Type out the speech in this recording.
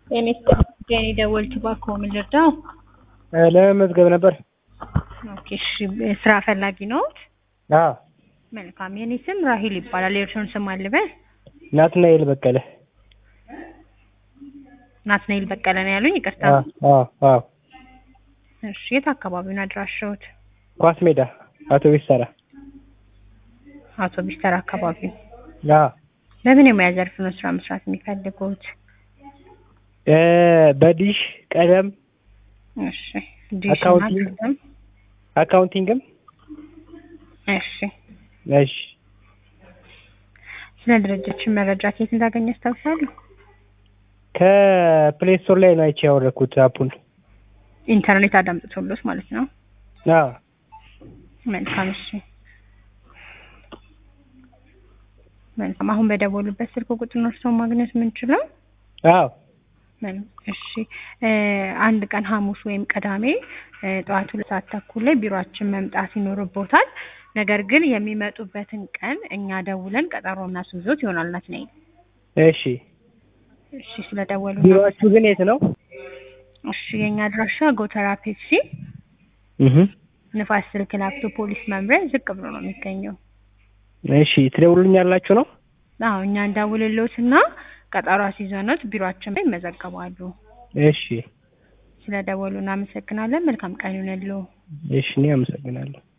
የኔ ደወልት ባኮ ምን ልርዳው? ለመመዝገብ ነበር። ኦኬ እሺ፣ ስራ ፈላጊ ነው? አዎ። መልካም። የኔ ስም ራሂል ይባላል። የእርሶን ስም አልበል? ናትናኤል በቀለ። ናትናኤል በቀለ ነው ያሉኝ? ይቅርታ። አዎ። እሺ፣ የት አካባቢ ነው አድራሻዎት? ኳስ ሜዳ አውቶቢስ ተራ። አውቶቢስ ተራ አካባቢ። አዎ። ለምን የሙያ ዘርፍ ነው ስራ መስራት የሚፈልጉት? በዲሽ ቀለም። እሺ፣ ዲሽ እና አካውንቲንግም። እሺ። እሺ። ስለ ድርጅታችን መረጃ ከየት እንዳገኘ ያስታውሳሉ? ከፕሌይ ስቶር ላይ ነው አይቼ ያወረኩት አፑን። ኢንተርኔት አዳምጥቶሎት ማለት ነው? አዎ። መልካም። እሺ፣ መልካም። አሁን በደወሉበት ስልክ ቁጥር ነው እርስዎን ማግኘት የምንችለው? አዎ። እሺ፣ አንድ ቀን ሐሙስ ወይም ቅዳሜ ጠዋት 2 ሰዓት ተኩል ላይ ቢሮአችን መምጣት ይኖርቦታል። ነገር ግን የሚመጡበትን ቀን እኛ ደውለን ቀጠሮ እናስይዞት ይሆናል። ናትናኤል። እሺ። እሺ፣ ስለደወሉ ቢሮአችሁ ግን የት ነው? እሺ፣ የኛ አድራሻ ጎተራ ፔፕሲ ንፋስ ስልክ ላፍቶ ፖሊስ መምሪያ ዝቅ ብሎ ነው የሚገኘው። እሺ፣ ትደውሉልኛላችሁ ነው? አዎ፣ እኛ እንደውልልዎትና ቀጠሮ አስይዘንዎት ቢሮአችን ላይ ይመዘገባሉ። እሺ። ስለደወሉ እናመሰግናለን። መልካም ቀን ይሁንልዎ። እሺ፣ እኔ አመሰግናለሁ።